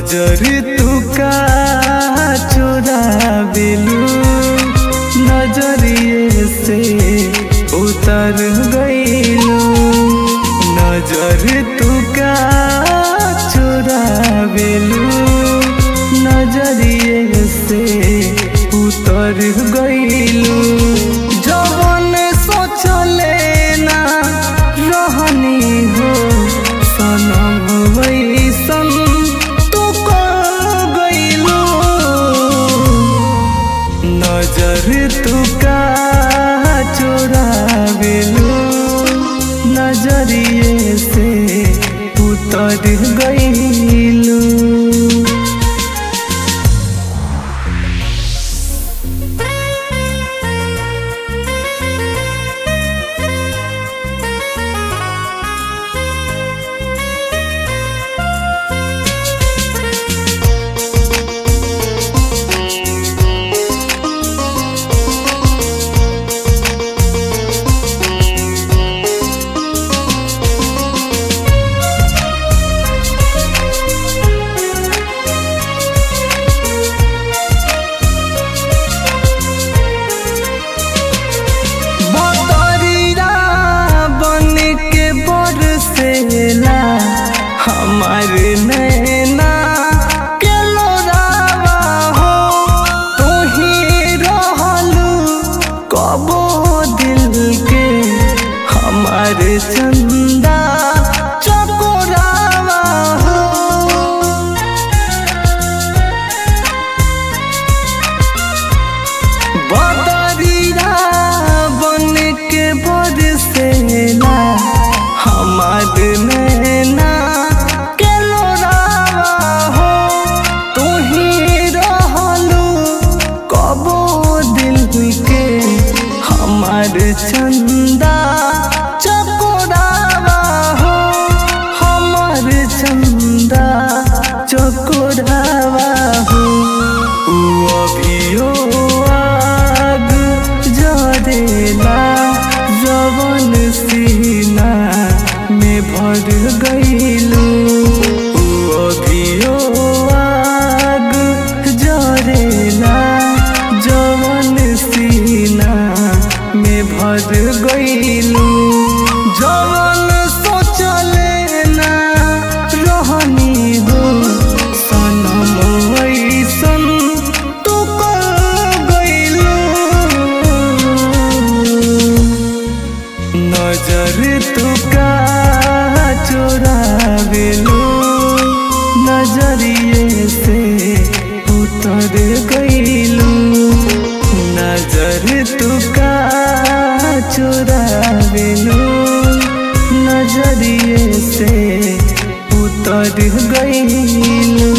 नजर तू का चुरावेलू नजरिए से उतर गईलू नजर तू का चुरावेलू नजरिए से उतर गईलू जवन सोचले ना रहनी हो सनम वैसन तू कर गईलू नजर तू का चुरावेलू नजरिए से उतर गईलू। हमारे नैना के लोरावा हो तू ही रहलू कबो दिल के हमारे चंदा चकोरावा हो बदरिया बन के बरसेला हमारे नैना हमारे चंदा चकोरावा हो हमारे चंदा चकोरावा हो अभियो आग जरेला जवन सीना में भर गईलू अभियो आग जरेला जवन सीना में भर गईलू जवन सोचले ना रहनी हो सनम वैसन तू कर गईलू नजर तू का चुरावेलू नजरिए से उतर गईलू नजर तू का चुरावेलू नजरिए से उतर गईलू।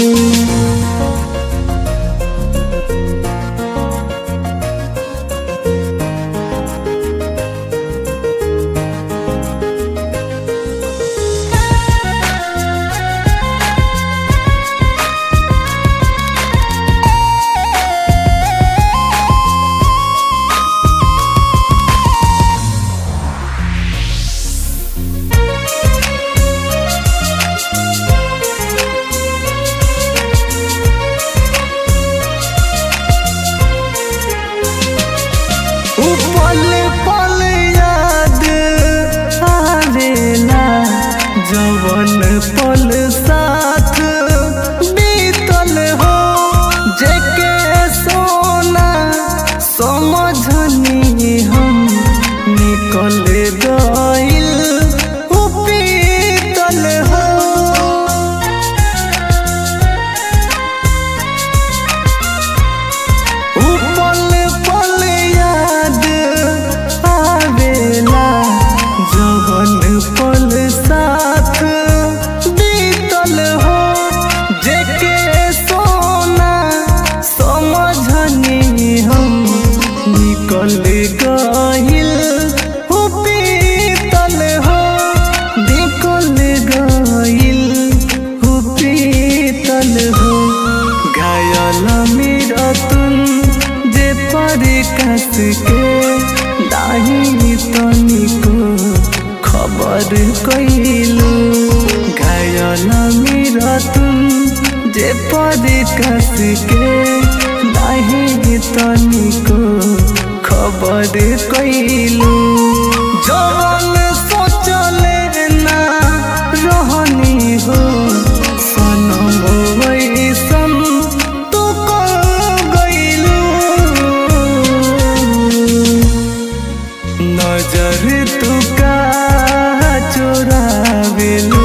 पल पल याद आवेला जवन पल साथ बीतल हो जेके सोना समझनी हम निकल गइल पीतल हो पल पल याद आवेला जवन पल साथ बीतल हो जेके सोना समझनी हम निकल गइल पीतल हो निकल गइल पीतल हो घायल मेरा तुम जे पर कस के दाही तनिको खबर कइलू घायल मेरा तुम जे परी कस के नहीं तनिको खबर कैलू जवन सोचले ना रहनी हो सनम वैसन तू कर गइलू नजर तू का चोरावेलू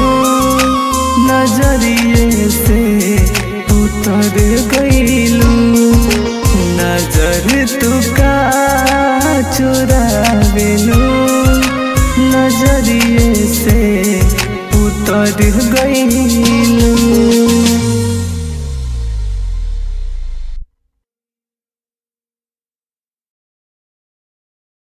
नजरिए से उतर गइलू नजर तू का चुरावेलू नजरिए से उतर गइलू।